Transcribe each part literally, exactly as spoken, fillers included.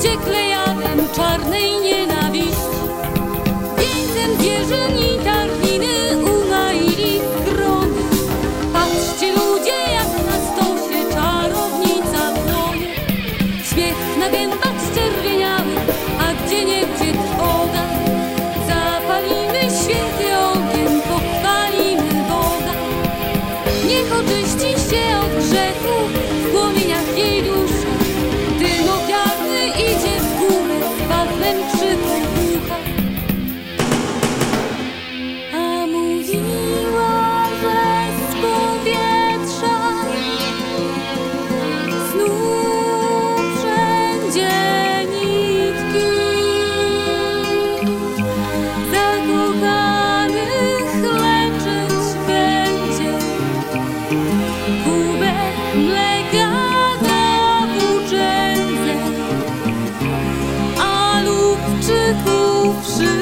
wściekle jadem czarnej nienawiści. Wieńcem zwierzyn i tarniny umaili grony. Patrzcie ludzie, jak na stosie czarownica płonie. Śmiech na gębach zczerwieniały, a gdzieniegdzie trwoga. Zapalimy święty ogień, pochwalimy Boga. Niech oczyści się od grzechu w płomieniach jej duszy. Dym ofiarny idzie w górę z ważnym krzyku ducha. A mówiła, że z powietrza znów wszędzie nitki zakochanych leczyć będzie. Kubek mleka da włóczędze, a lubczyków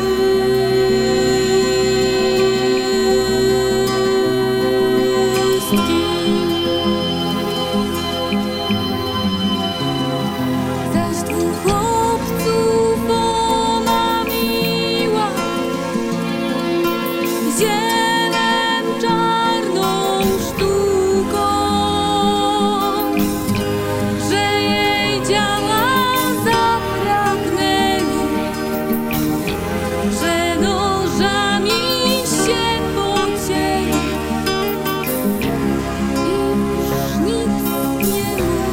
wszystkich. Zaś dwóch chłopców omamiła zielem czarną sztuką, że jej działa zapragnęli, że nożami się pocięli i już nic nie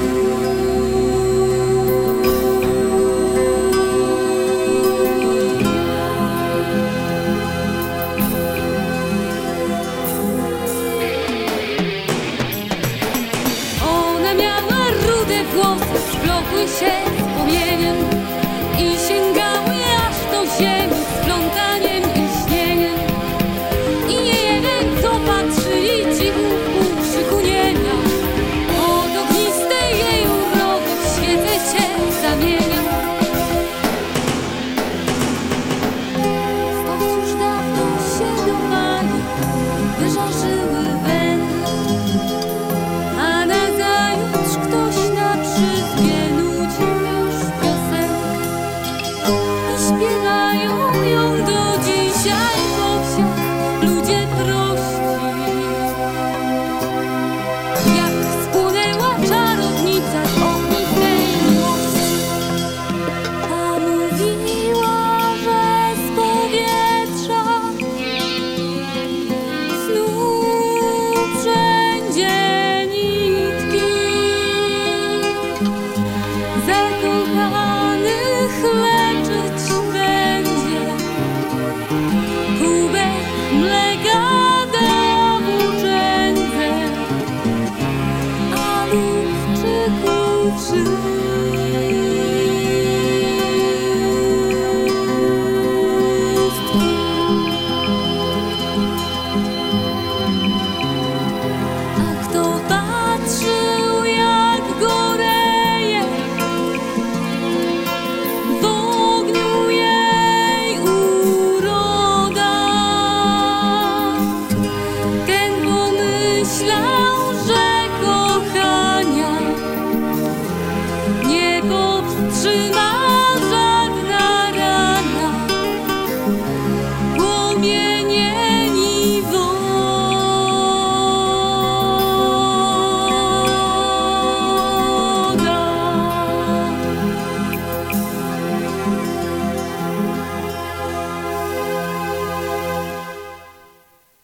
Ona miała rude włosy, splotły się z płomieniem i sięgały aż do ziemi splątaniem i śnieniem. I nie jeden, co patrzyli cichu w półkrzyku nie miał. Od ognistej jej urody w świecę cię zamieniał. Stos już dawno się dopalił, wyżarzyły węgle, a nazajutrz ktoś na przyzwie nucił już piosenkę. I śpiewają ją do dzisiaj po wsiach ludzie prości. Jak spłonęła czarownica z ognistej miłości. A mówiła, że z powietrza znów wszędzie nitki zakochanych leczyć będzie. Kubek mleka da włóczędze, a lubczyków wszystkich. A kto patrzył, jak goreje w ogniu jej uroda, ten pomyślał, że kochania nie powstrzyma